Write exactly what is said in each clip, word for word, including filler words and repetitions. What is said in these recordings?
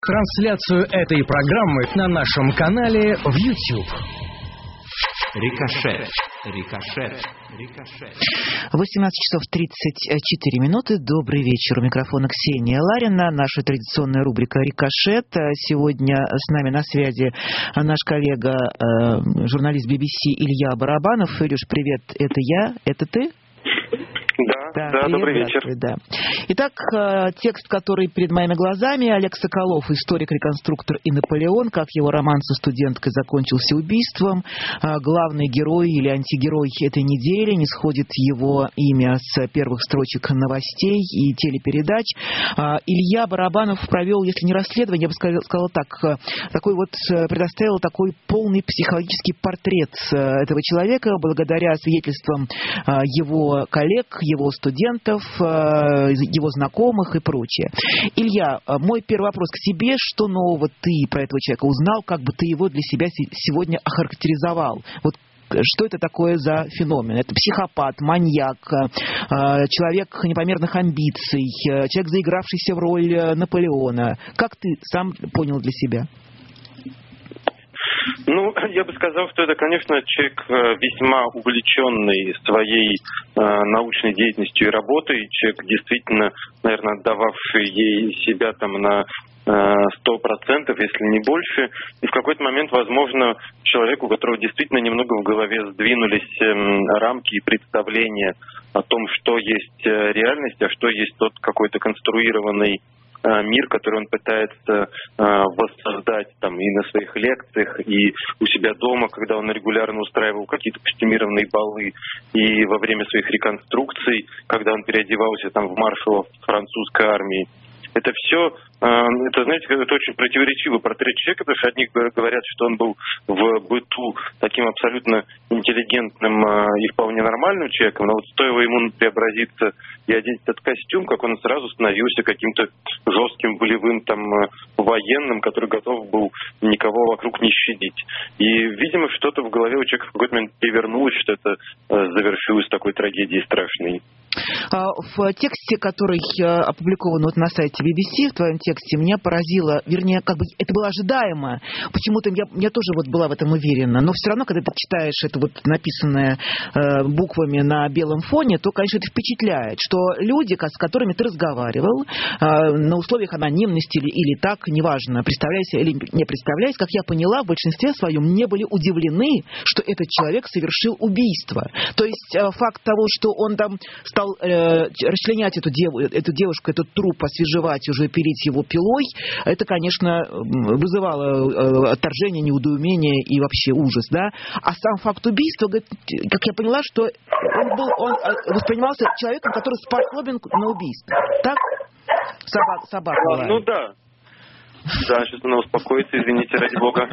Трансляцию этой программы на нашем канале в YouTube. Рикошет. Рикошет. Рикошет. восемнадцать часов тридцать четыре минуты. Добрый вечер. У микрофона Ксения Ларина. Наша традиционная рубрика «Рикошет». Сегодня с нами на связи наш коллега, э, журналист би би си Илья Барабанов. Илюш, привет. Это я? Это ты? Да, да, да, добрый вечер. Да. Итак, текст, который перед моими глазами. Олег Соколов, историк, реконструктор и Наполеон, как его роман со студенткой закончился убийством. Главный герой или антигерой этой недели, не сходит его имя с первых строчек новостей и телепередач. Илья Барабанов провел, если не расследование, я бы сказала, сказала так, такой вот, предоставил такой полный психологический портрет этого человека благодаря свидетельствам его коллег, его студентов, его знакомых и прочее. Илья, мой первый вопрос к тебе. Что нового ты про этого человека узнал? Как бы ты его для себя сегодня охарактеризовал? Вот что это такое за феномен? Это психопат, маньяк, человек непомерных амбиций, человек, заигравшийся в роль Наполеона. Как ты сам понял для себя? Ну, я бы сказал, что это, конечно, человек весьма увлеченный своей э, научной деятельностью и работой, человек действительно, наверное, отдававший ей себя там на сто процентов, если не больше. И в какой-то момент, возможно, человеку, у которого действительно немного в голове сдвинулись э, рамки и представления о том, что есть реальность, а что есть тот какой-то конструированный мир, который он пытается э, воссоздать там и на своих лекциях, и у себя дома, когда он регулярно устраивал какие-то костюмированные балы, и во время своих реконструкций, когда он переодевался там в маршалов французской армии. Это все, э, это, знаете, это очень противоречивый портрет человека, потому что одни говорят, что он был в быту таким абсолютно интеллигентным э, и вполне нормальным человеком, но вот стоило ему преобразиться и одеть этот костюм, как он сразу становился каким-то жестким, волевым там э, военным, который готов был никого вокруг не щадить. И, видимо, что-то в голове у человека в какой-то момент перевернулось, что это э, завершилось такой трагедией страшной. В тексте, который опубликован вот на сайте би би си, в твоем тексте, меня поразило, вернее, как бы это было ожидаемо. Почему-то я, я тоже вот была в этом уверена. Но все равно, когда ты читаешь это вот написанное э, буквами на белом фоне, то, конечно, это впечатляет, что люди, с которыми ты разговаривал, э, на условиях анонимности или, или так, неважно, представляйся или не представляясь, как я поняла, в большинстве своем не были удивлены, что этот человек совершил убийство. То есть э, факт того, что он там стал э, расчленять эту, дев, эту девушку, этот труп, освежевать, уже пилить его пилой, это, конечно, вызывало э, отторжение, неудоумение и вообще ужас, да. А сам факт убийства, как я поняла, что он был, он воспринимался человеком, который способен на убийство. Так? Собак, собак а, ну да. Да, сейчас она успокоится, извините, ради бога.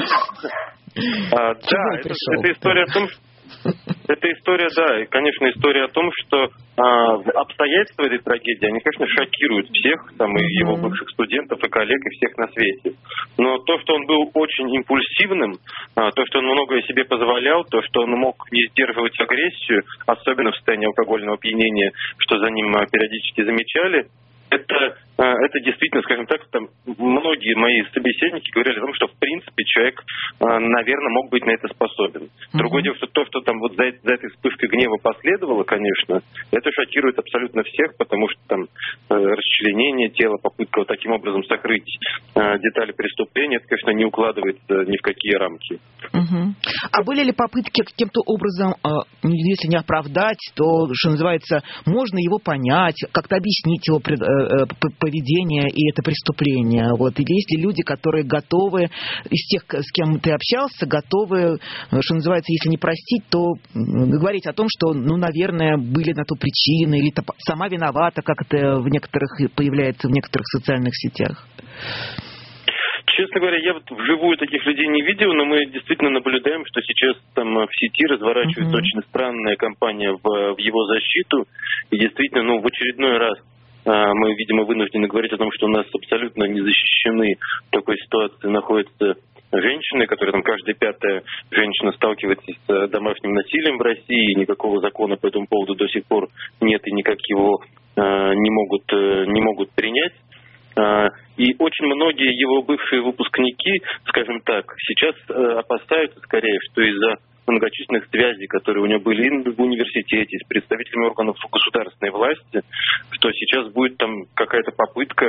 А, да, это, это история о том, что Это история, да, и, конечно, история о том, что а, обстоятельства этой трагедии, они, конечно, шокируют всех, там, и его бывших студентов, и коллег, и всех на свете. Но то, что он был очень импульсивным, а, то, что он многое себе позволял, то, что он мог не сдерживать агрессию, особенно в состоянии алкогольного опьянения, что за ним а, периодически замечали, это, это действительно, скажем так, там многие мои собеседники говорили о том, что в принципе человек, наверное, мог быть на это способен. Mm-hmm. Другое дело, что то, что там вот за, за этой вспышкой гнева последовало, конечно, это шокирует абсолютно всех, потому что там расчленение тела, попытка вот таким образом сокрыть детали преступления, это, конечно, не укладывается ни в какие рамки. Mm-hmm. А были ли попытки каким-то образом, если не оправдать, то, что называется, можно его понять, как-то объяснить его пред поведение и это преступление. Вот. Или есть ли люди, которые готовы, из тех, с кем ты общался, готовы, что называется, если не простить, то говорить о том, что, ну, наверное, были на то причины, или сама виновата, как это в некоторых появляется в некоторых социальных сетях? Честно говоря, я вот вживую таких людей не видел, но мы действительно наблюдаем, что сейчас там в сети разворачивается mm-hmm. очень странная кампания в, в его защиту. И действительно, ну, в очередной раз мы, видимо, вынуждены говорить о том, что у нас абсолютно не защищены в такой ситуации находятся женщины, которые там каждая пятая женщина сталкивается с домашним насилием в России, и никакого закона по этому поводу до сих пор нет и никак его э, не могут, э, не могут принять. И очень многие его бывшие выпускники, скажем так, сейчас опасаются скорее, что из-за многочисленных связей, которые у него были и в университете, и с представителями органов государственной власти, что сейчас будет там какая-то попытка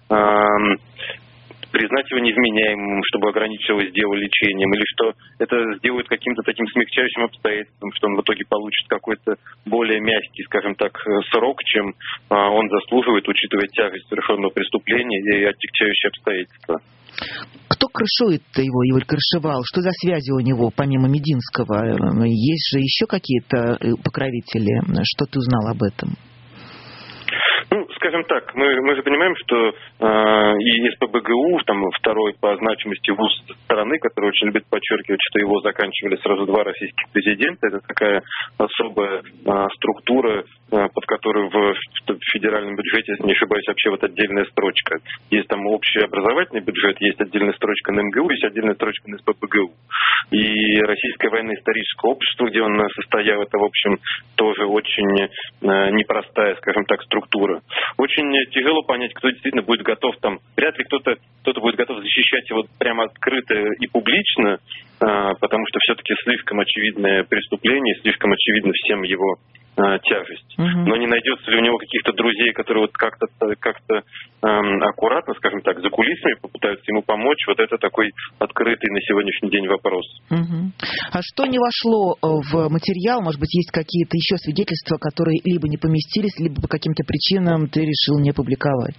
признать его невменяемым, чтобы ограничивалось дело лечением, или что это сделают каким-то таким смягчающим обстоятельством, что он в итоге получит какой-то более мягкий, скажем так, срок, чем а, он заслуживает, учитывая тяжесть совершенного преступления и отягчающие обстоятельства. Кто крышует-то его, его крышевал? Что за связи у него, помимо Мединского? Есть же еще какие-то покровители? Что ты узнал об этом? Ну, скажем так, мы, мы же понимаем, что э, и СПбГУ, там, второй по значимости вуз страны, который очень любит подчеркивать, что его заканчивали сразу два российских президента, это такая особая э, структура, э, под которую в, в федеральном бюджете, если не ошибаюсь, вообще вот отдельная строчка. Есть там общий образовательный бюджет, есть отдельная строчка на МГУ, есть отдельная строчка на СПбГУ. И Российское военно-историческое общество, где он состоял, это, в общем, тоже очень э, непростая, скажем так, структура. Очень тяжело понять, кто действительно будет готов там. Вряд ли кто-то кто-то будет готов защищать его прямо открыто и публично, а, потому что все-таки слишком очевидное преступление, слишком очевидно всем его а, тяжесть. Угу. Но не найдется ли у него каких-то друзей, которые вот как-то как-то эм, аккуратно, скажем так, за кулисами попытаются ему помочь? Вот это такой открытый на сегодняшний день вопрос. Угу. А что не вошло в материал? Может быть, есть какие-то еще свидетельства, которые либо не поместились, либо по каким-то причинам ты решил не публиковать?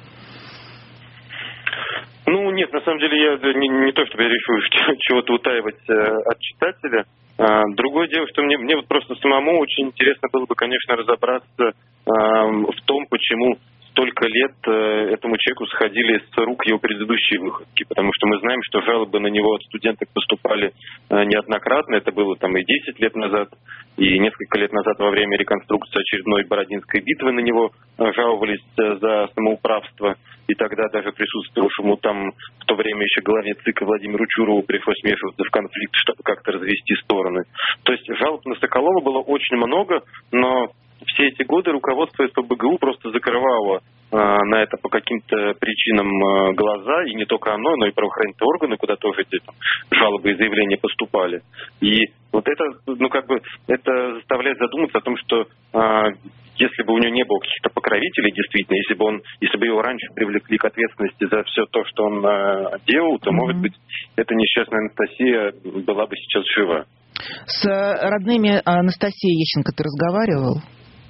Ну, нет, на самом деле я не, не то, чтобы я решил чего-то утаивать э, от читателя. А, другое дело, что мне, мне вот просто самому очень интересно было бы, конечно, разобраться э, в том, почему столько лет э, этому человеку сходили с рук его предыдущие выходки, потому что мы знаем, что жалобы на него от студенток поступали э, неоднократно, это было там и десять лет назад, и несколько лет назад во время реконструкции очередной Бородинской битвы на него э, жаловались э, за самоуправство, и тогда даже присутствовавшему там в то время еще главе ЦИКа Владимиру Чурову пришлось вмешиваться в конфликт, чтобы как-то развести стороны. То есть жалоб на Соколова было очень много, но все эти годы руководство СПбГУ просто закрывало э, на это по каким-то причинам э, глаза, и не только оно, но и правоохранительные органы, куда тоже эти там, жалобы и заявления поступали. И вот это, ну как бы, это заставляет задуматься о том, что э, если бы у него не было каких-то покровителей, действительно, если бы он, если бы его раньше привлекли к ответственности за все то, что он э, делал, то, mm-hmm. может быть, эта несчастная Анастасия была бы сейчас жива. С родными Анастасией Ещенко ты разговаривал?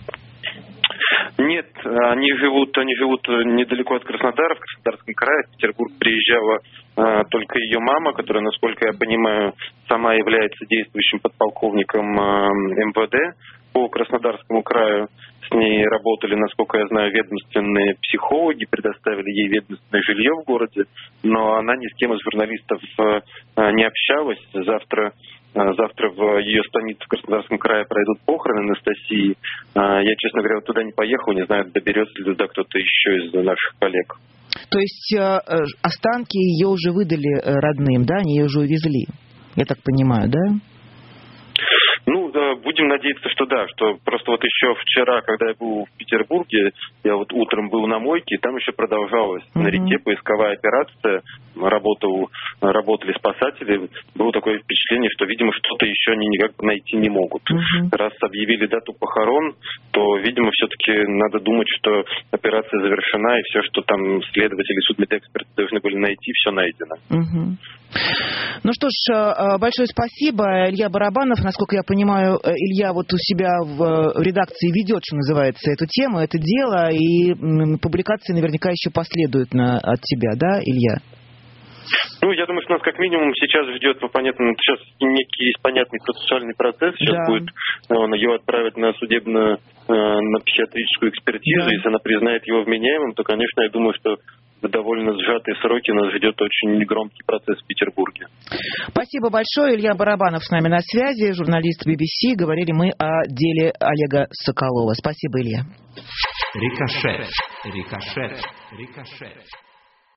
Нет, они живут, они живут недалеко от Краснодара, в Краснодарском крае. В Петербург приезжала а, только ее мама, которая, насколько я понимаю, сама является действующим подполковником а, МВД по Краснодарскому краю. С ней работали, насколько я знаю, ведомственные психологи, предоставили ей ведомственное жилье в городе, но она ни с кем из журналистов а, не общалась. Завтра Завтра в ее станице в Краснодарском крае пройдут похороны Анастасии. Я, честно говоря, туда не поехал, не знаю, доберется ли туда кто-то еще из наших коллег. То есть останки ее уже выдали родным, да? Они ее уже увезли, я так понимаю, да? Ну, да, будем надеяться, что да, что просто вот еще вчера, когда я был в Петербурге, я вот утром был на мойке, и там еще продолжалась uh-huh. на реке поисковая операция, работал, работали спасатели, было такое впечатление, что, видимо, что-то еще они никак найти не могут. Uh-huh. Раз объявили дату похорон, то, видимо, все-таки надо думать, что операция завершена, и все, что там следователи, судмедэксперты должны были найти, все найдено. Uh-huh. Ну что ж, большое спасибо. Илья Барабанов, насколько я понимаю, Илья вот у себя в редакции ведет, что называется, эту тему, это дело, и публикации наверняка еще последуют на, от тебя, да, Илья? Ну, я думаю, что нас как минимум сейчас ждет, ну, понятно, сейчас некий есть понятный процессуальный процесс, сейчас да. будет он, ее отправить на судебную, на психиатрическую экспертизу, да. если она признает его вменяемым, то, конечно, я думаю, что в довольно сжатые сроки нас ждет очень громкий процесс в Петербурге. Спасибо большое. Илья Барабанов с нами на связи, журналист би би си. Говорили мы о деле Олега Соколова. Спасибо, Илья. Рикошет. Рикошет. Рикошет.